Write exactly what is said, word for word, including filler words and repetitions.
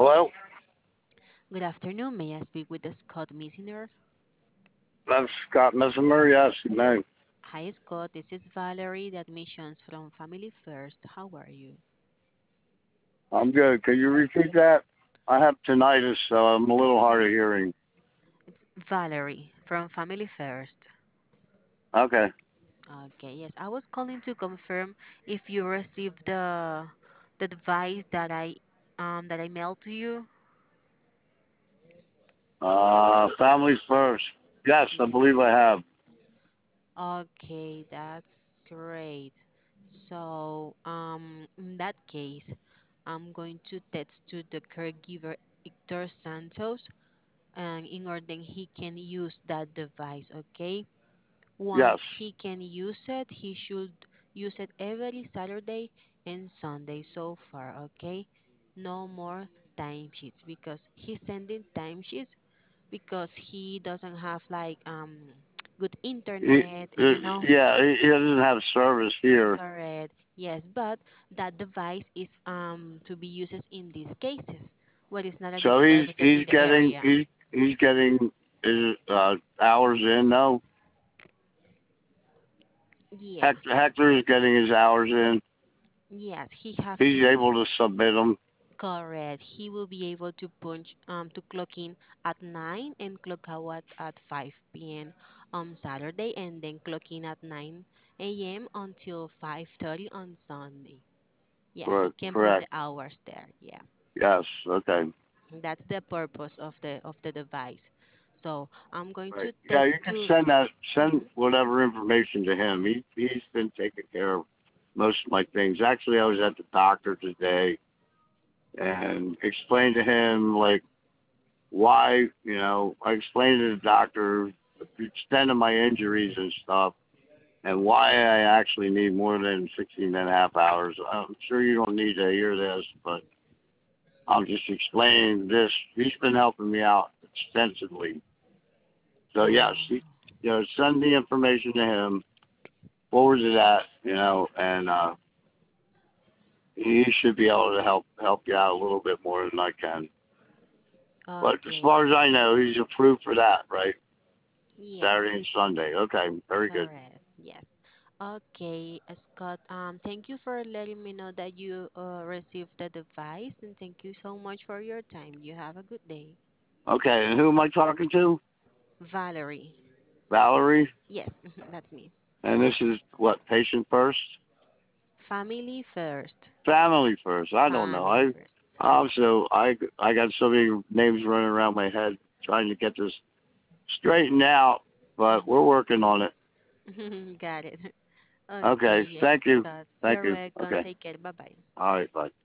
Hello? Good afternoon. May I speak with the Scott Missiner? That's Scott Messimer. Yes, you may. Hi, Scott. This is Valerie, the admissions from Family First. How are you? I'm good. Can you repeat that? I have tinnitus, so I'm a little hard of hearing. It's Valerie from Family First. Okay. Okay, yes. I was calling to confirm if you received the the device that I um that I mailed to you. Uh, families first. Yes, I believe I Yes. have. Okay, that's great. So, um, in that case, I'm going to text to the caregiver Hector Santos and in order he can use that device, okay? Yes. Once he can use it, he should use it every Saturday and Sunday so far, okay? No more timesheets because he's sending timesheets because he doesn't have like um good He, internet, uh, you know. yeah, he, he doesn't have service here. Correct. Yes, but that device is um to be used in these cases where it's not a good So he's services he's in the getting area. he's he's getting his uh, hours in. No, Yes. Hector, Hector is getting his hours in. Yes, he have to He's be able to submit them. correct. He will be able to punch um to clock in at nine and clock out at five p m on Saturday and then clock in at nine a m until five thirty on Sunday. Yes, he Correct. can put the Correct. hours there. Yeah. Yes. Okay. That's the purpose of the of the device. So I'm going Right. to Yeah, you text can to. send that, send Mhm. whatever information to him. He he's been taking care of most of my things. Actually, I was at the doctor today and explained to him like why, you know, I explained to the doctor the extent of my injuries and stuff and why I actually need more than sixteen and a half hours. I'm sure you don't need to hear this, but I'm just explaining this. He's been helping me out extensively. So yes, Oh, he, you know, send the information to him, forward it at, you know, and uh, he should be able to help help you out a little bit more than I can. But as okay. far as I know, he's approved for that, right? Yes, Saturday and he's Sunday. Okay, very good. correct. Yes. Okay, uh, Scott. Um, thank you for letting me know that you uh, received the device, and thank you so much for your time. You have a good day, Okay, and who am I talking to? Valerie. Valerie. Yes, that's me. And this is what, patient first? Family first. Family first. I don't know. Family I first. also I I got so many names running around my head trying to get this straightened out, but we're working on it. Got it. Okay. Okay, Thank you. Scott. Thank You're you. welcome. Okay. Take care. Bye bye. All right. Bye.